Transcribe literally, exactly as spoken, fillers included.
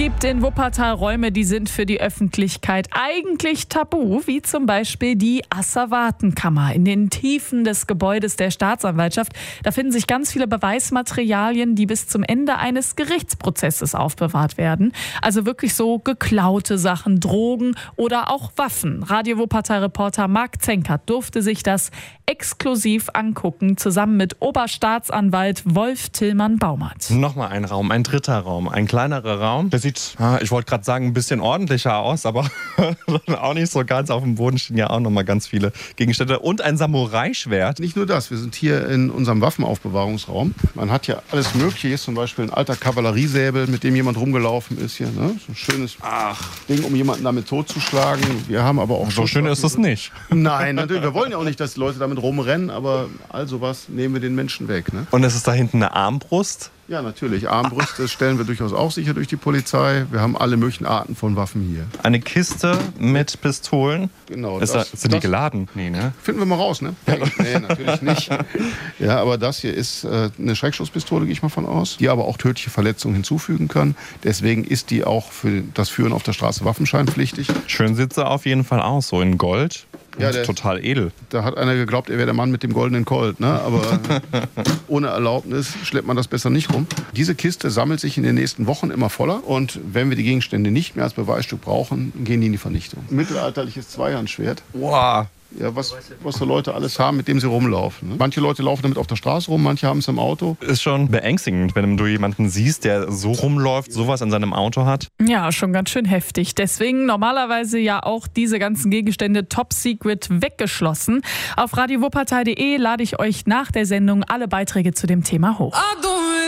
gibt in Wuppertal Räume, die sind für die Öffentlichkeit eigentlich tabu, wie zum Beispiel die Asservatenkammer in den Tiefen des Gebäudes der Staatsanwaltschaft. Da finden sich ganz viele Beweismaterialien, die bis zum Ende eines Gerichtsprozesses aufbewahrt werden. Also wirklich so geklaute Sachen, Drogen oder auch Waffen. Radio Wuppertal-Reporter Marc Zenkert durfte sich das exklusiv angucken, zusammen mit Oberstaatsanwalt Wolf Tillmann-Baumert. Nochmal ein Raum, ein dritter Raum, ein kleinerer Raum. Der sieht, ich wollte gerade sagen, ein bisschen ordentlicher aus, aber auch nicht so ganz. Auf dem Boden stehen ja auch nochmal ganz viele Gegenstände und ein Samurai-Schwert. Nicht nur das, wir sind hier in unserem Waffenaufbewahrungsraum. Man hat ja alles Mögliche. Hier ist zum Beispiel ein alter Kavalleriesäbel, mit dem jemand rumgelaufen ist hier. Ne? So ein schönes Ach. Ding, um jemanden damit totzuschlagen. Wir haben aber auch so schön ist es nicht. Nein, natürlich. Wir wollen ja auch nicht, dass die Leute damit rumrennen, aber all sowas nehmen wir den Menschen weg. Ne? Und es ist da hinten eine Armbrust? Ja, natürlich. Armbrüste stellen wir durchaus auch sicher durch die Polizei. Wir haben alle möglichen Arten von Waffen hier. Eine Kiste mit Pistolen? Genau. Ist das, da, sind das, die geladen? Nee, ne? Finden wir mal raus, ne? Nee, natürlich nicht. Ja, aber das hier ist äh, eine Schreckschusspistole, gehe ich mal von aus, die aber auch tödliche Verletzungen hinzufügen kann. Deswegen ist die auch für das Führen auf der Straße waffenscheinpflichtig. Schön sieht sie auf jeden Fall aus, so in Gold. Ja, der, total edel. Da hat einer geglaubt, er wäre der Mann mit dem goldenen Colt, ne? Aber ohne Erlaubnis schleppt man das besser nicht rum. Diese Kiste sammelt sich in den nächsten Wochen immer voller und wenn wir die Gegenstände nicht mehr als Beweisstück brauchen, gehen die in die Vernichtung. Mittelalterliches Zweihandschwert. Wow. Ja, was, was so Leute alles haben, mit dem sie rumlaufen. Ne? Manche Leute laufen damit auf der Straße rum, manche haben es im Auto. Ist schon beängstigend, wenn du jemanden siehst, der so rumläuft, sowas in seinem Auto hat. Ja, schon ganz schön heftig. Deswegen normalerweise ja auch diese ganzen Gegenstände top secret weggeschlossen. Auf radio wuppertal punkt de lade ich euch nach der Sendung alle Beiträge zu dem Thema hoch.